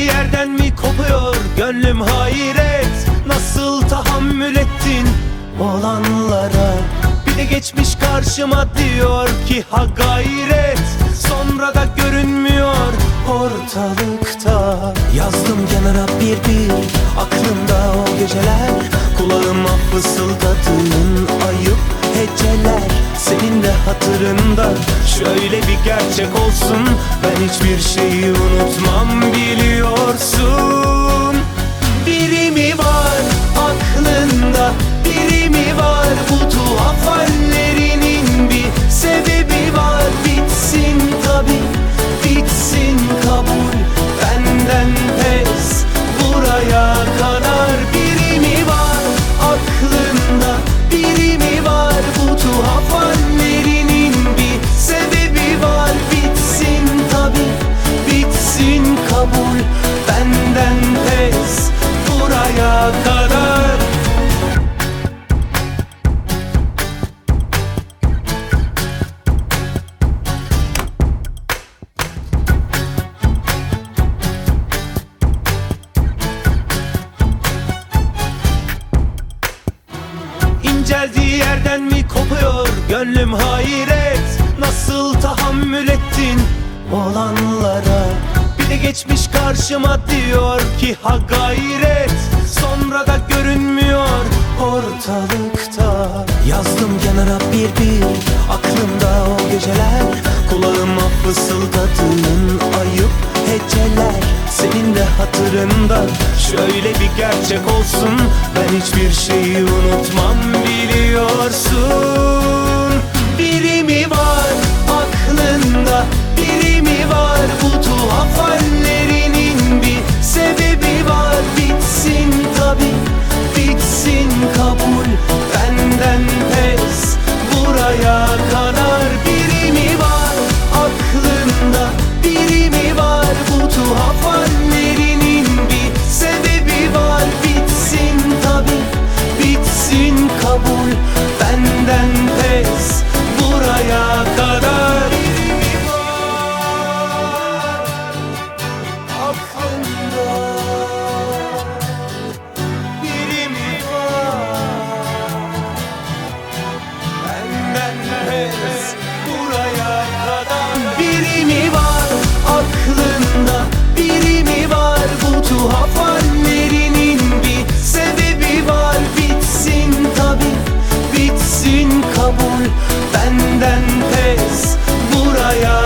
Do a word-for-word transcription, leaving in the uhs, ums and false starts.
yerden mi kopuyor gönlüm hayret. Nasıl tahammül ettin olanlara? Bir de geçmiş karşıma diyor ki ha gayret. Sonra da görünmüyor ortalıkta. Yazdım kenara bir bir aklımda o geceler. Kulağıma fısıldadığın ayıp heceler. Senin de hatırında şöyle bir gerçek olsun. Ben hiçbir şeyi unutmam biliyorsun. Biri mi var aklında, biri mi var? Bu tuhaf hallerinin bir sebebi var. Bitsin tabi, bitsin kabul, benden pes buraya kadar. Biri mi var aklında, biri mi var? Bu tuhaf hallerinin bir sebebi var. Bitsin tabi, bitsin kabul, benden pes buraya kadar. İnceldiği yerden mi kopuyor gönlüm hayret. Nasıl tahammül ettin olanlara? Bir de geçmiş karşıma diyor ki ha gayret. Sonra da görünmüyor ortalıkta. Yazdım kenara bir bir aklımda o geceler. Kulağıma fısıldadığın ayıp heceler. Senin de hatırında şöyle bir gerçek olsun. Ben hiçbir şeyi unutmam biliyorsun. Biri mi var aklında, biri mi var? Bu tuhaf hallerinin bir sebebi var. Bitsin tabi, bitsin kabul, benden pes buraya kadar. Biri mi var aklında, biri mi var? Bu tuhaf hallerinin bir sebebi var. Bitsin tabi, bitsin kabul, benden pes buraya kadar. Biri mi var aklında, biri mi var? Benden pes buraya kadar. Biri mi var aklında, biri mi var? Bu tuhaf hallerinin bir sebebi var. Bitsin tabi, bitsin kabul, benden pes buraya